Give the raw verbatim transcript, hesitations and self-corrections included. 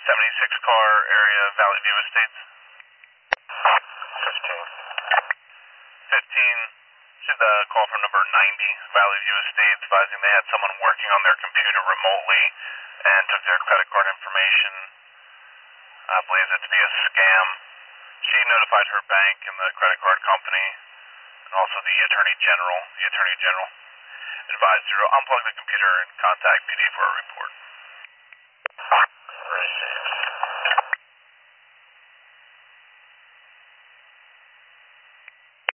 seventy-six car area, Valley View Estates. fifteen. fifteen, should uh, call from number ninety, Valley View Estates, advising they had someone working on their computer remotely and took their credit card information. I believe it to be a scam. She notified her bank and the credit card company, and also the Attorney General. The Attorney General advised her to unplug the computer and contact P D for a report.